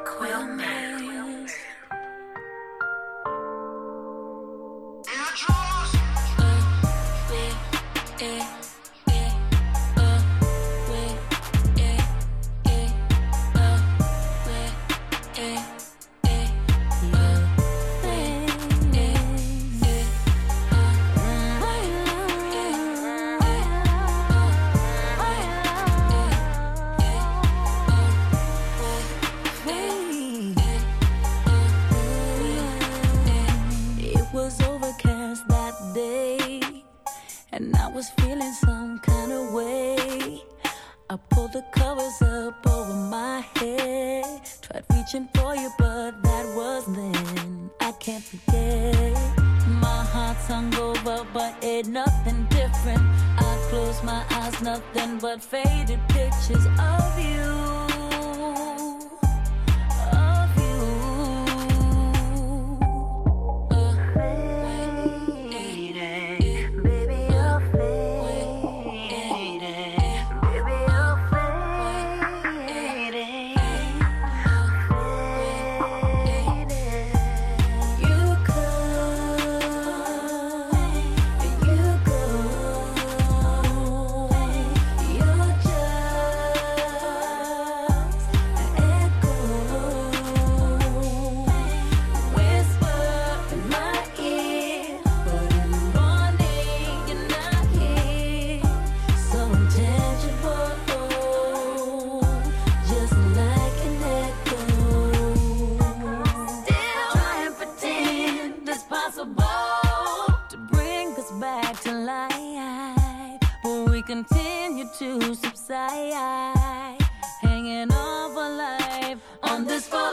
Quillman. Was overcast that day, and I was feeling some kind of way. I pulled the covers up over my head, tried reaching for you, but that was then. I can't forget. My heart's hung over, but ain't nothing different. I close my eyes, nothing but faded pictures of you. To bring us back to life, but we continue to subside, hanging on for life on this phone.